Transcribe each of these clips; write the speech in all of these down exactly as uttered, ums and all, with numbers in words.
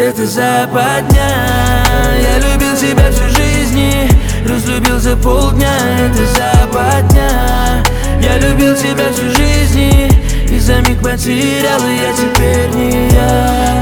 Это западня. Я любил тебя всю жизнь и разлюбил за полдня. Это западня. Я любил тебя всю жизнь и за миг потерял, и я теперь не я.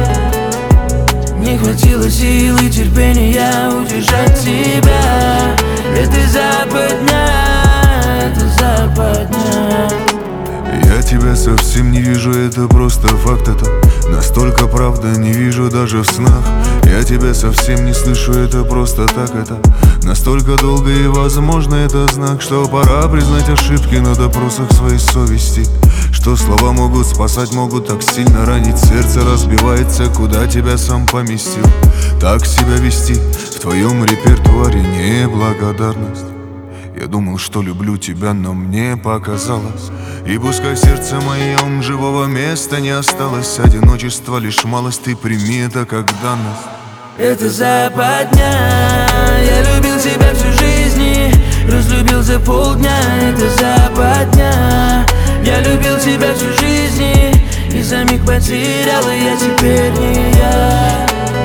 Не хватило сил и терпения удержать тебя. Это западня, это западня. Я тебя совсем не вижу, это просто факт, это настолько правда, не вижу даже в снах. Я тебя совсем не слышу, это просто так, это настолько долго, и возможно это знак, что пора признать ошибки на допросах своей совести. Что слова могут спасать, могут так сильно ранить. Сердце разбивается, куда тебя сам поместил. Так себя вести в твоем репертуаре неблагодарность. Я думал, что люблю тебя, но мне показалось. И пускай в сердце моем живого места не осталось, одиночество лишь малость, ты прими это как данность. Это западня. Я любил тебя всю жизнь и разлюбил за полдня. Это западня. Я любил тебя всю жизнь и за миг потерял, и я теперь не я.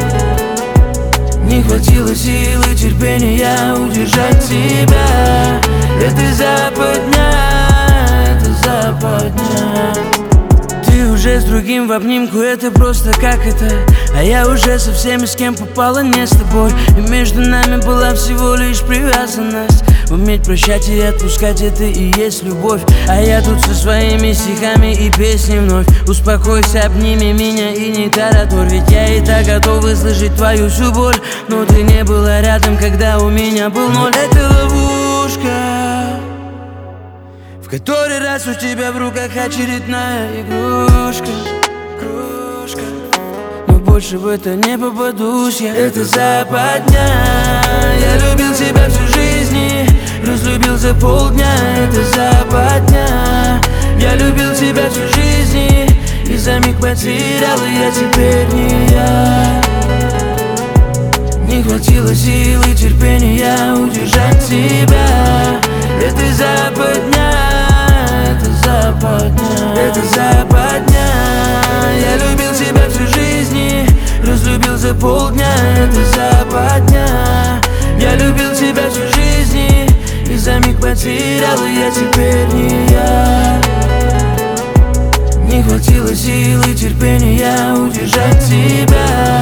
Не хватило сил и терпения удержать тебя. Это западня, это западня. Ты уже с другим в обнимку, это просто как это. А я уже со всеми, с кем попала, не с тобой. И между нами была всего лишь привязанность. Уметь прощать и отпускать, это и есть любовь. А я тут со своими стихами и песней вновь. Успокойся, обними меня и не тараторь. Ведь я и так готов выслушать твою всю боль. Но ты не была рядом, когда у меня был ноль. Это ловушка, в который раз у тебя в руках очередная игрушка. Игрушка. Но больше в это не попадусь я. Это западня. Я любил тебя всю жизнь и разлюбил за полдня. Это западня. Я любил тебя всю жизнь и за миг потерял, и я теперь не я. Не хватило сил и терпения удержать тебя. Это западня, это западня, это западня. Я любил тебя всю жизнь и разлюбил за полдня. Это западня. Я любил тебя всю жизнь и за миг потерял, и я теперь не я. Не хватило сил и терпения удержать тебя.